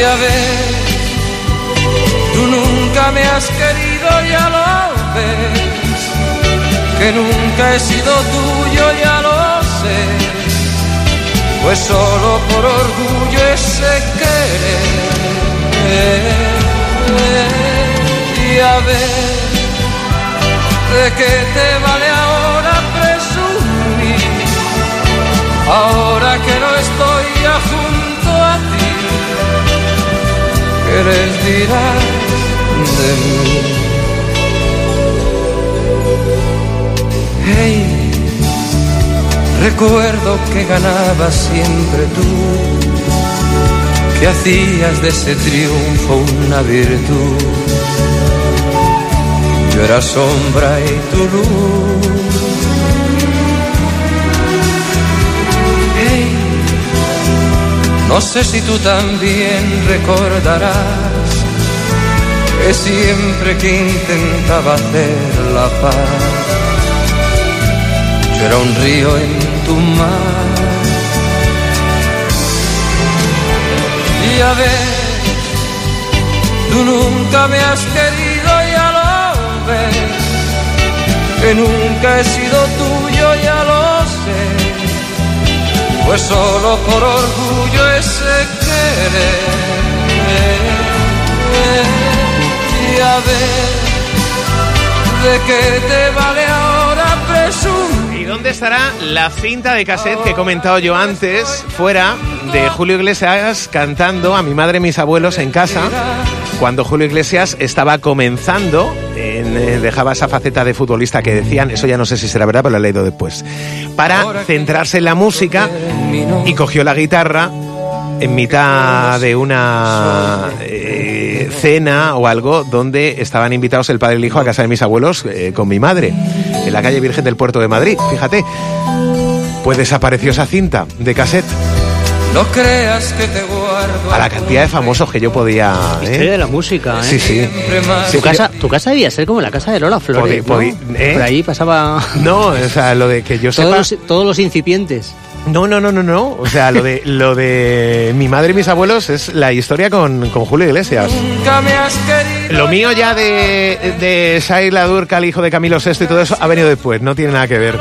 Ya ves, tú nunca me has querido, ya lo ves, que nunca he sido tuyo, ya lo sé, pues solo por orgullo ese querer. Ya ves, ¿de qué te vale ahora presumir? Ahora que no estoy ya junto a ti, ¿qué les dirás de mí? Hey, recuerdo que ganabas siempre tú, que hacías de ese triunfo una virtud. Yo era sombra y tu luz. Hey, no sé si tú también recordarás que siempre que intentaba hacer la paz, yo era un río en tu mar. Ya ves, tú nunca me has querido, ya lo ves, que nunca he sido tuyo, ya lo sé, pues solo por orgullo ese querer. Ya ves, ¿de qué te vale ahora presumir? ¿Y dónde estará la cinta de cassette que he comentado yo antes, fuera de Julio Iglesias cantando A mi madre y mis abuelos en casa, cuando Julio Iglesias estaba comenzando, dejaba esa faceta de futbolista que decían, eso ya no sé si será verdad, pero lo he leído después, para centrarse en la música, y cogió la guitarra en mitad de una cena o algo donde estaban invitados el padre y el hijo a casa de mis abuelos con mi madre, en la calle Virgen del Puerto de Madrid, fíjate. Pues desapareció esa cinta de cassette. No creas que te guardo. A la cantidad de famosos que yo podía... Historia de la música, ¿eh? Sí, sí. Tu casa debía ser como la casa de Lola Flores, ¿no? Por ahí pasaba... No, o sea, lo de que yo sepa... Todos los incipientes. No. O sea, lo de mi madre y mis abuelos es la historia con Julio Iglesias. Nunca me has querido. Lo mío ya de Shaila Durcal, hijo de Camilo VI y todo eso, ha venido después, no tiene nada que ver.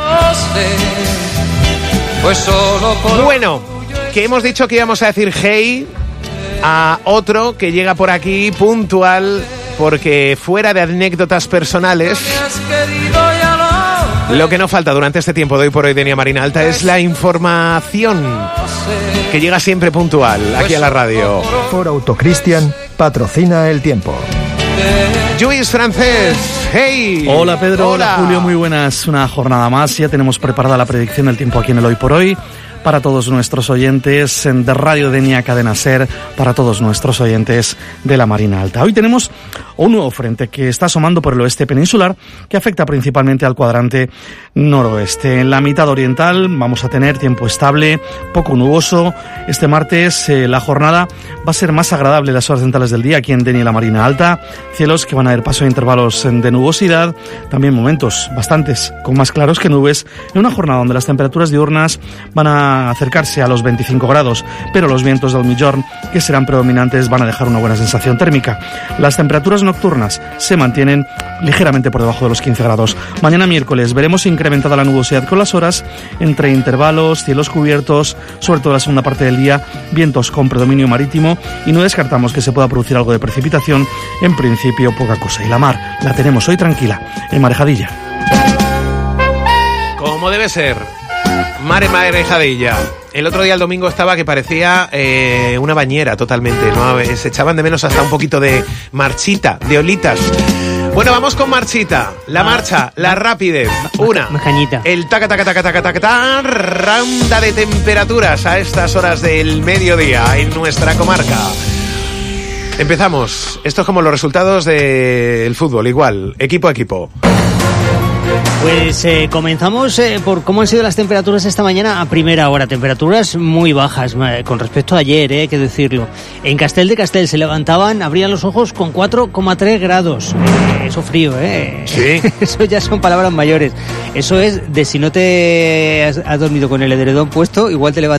Pues solo por... Bueno, que hemos dicho que íbamos a decir hey a otro que llega por aquí puntual, porque fuera de anécdotas personales, lo que no falta durante este tiempo de Hoy por Hoy de Denia Marina Alta es la información que llega siempre puntual aquí a la radio. Ford Autocristian patrocina el tiempo. Lluís Francés, hey. Hola Pedro, hola Julio, muy buenas. Una jornada más, ya tenemos preparada la predicción del tiempo aquí en el Hoy por Hoy. Para todos nuestros oyentes de Radio Denia Cadena Ser, para todos nuestros oyentes de la Marina Alta. Hoy tenemos un nuevo frente que está asomando por el oeste peninsular, que afecta principalmente al cuadrante noroeste. En la mitad oriental vamos a tener tiempo estable, poco nuboso. Este martes la jornada va a ser más agradable en las horas centrales del día aquí en Denia y la Marina Alta. Cielos que van a dar paso a intervalos de nubosidad, también momentos bastantes con más claros que nubes, en una jornada donde las temperaturas diurnas van a acercarse a los 25 grados, pero los vientos del Migjorn, que serán predominantes, van a dejar una buena sensación térmica. Las temperaturas nocturnas se mantienen ligeramente por debajo de los 15 grados. Mañana miércoles veremos incrementada la nubosidad con las horas, entre intervalos, cielos cubiertos, sobre todo la segunda parte del día, vientos con predominio marítimo, y no descartamos que se pueda producir algo de precipitación, en principio poca cosa. Y la mar la tenemos hoy tranquila, en Marejadilla. Como debe ser. Marejadilla. El otro día, el domingo, estaba que parecía una bañera totalmente, ¿no? Se echaban de menos hasta un poquito de marchita, de olitas. Bueno, vamos con marchita, la marcha, la rapidez. Una, el taca, ronda de temperaturas a estas horas del mediodía en nuestra comarca. Empezamos. Esto es como los resultados del fútbol, igual, equipo a equipo. Pues comenzamos por cómo han sido las temperaturas esta mañana a primera hora. Temperaturas muy bajas con respecto a ayer, hay que decirlo. En Castel de Castel se levantaban, abrían los ojos con 4,3 grados. Eso frío, Sí. Eso ya son palabras mayores. Eso es de si no te has dormido con el edredón puesto, igual te levantas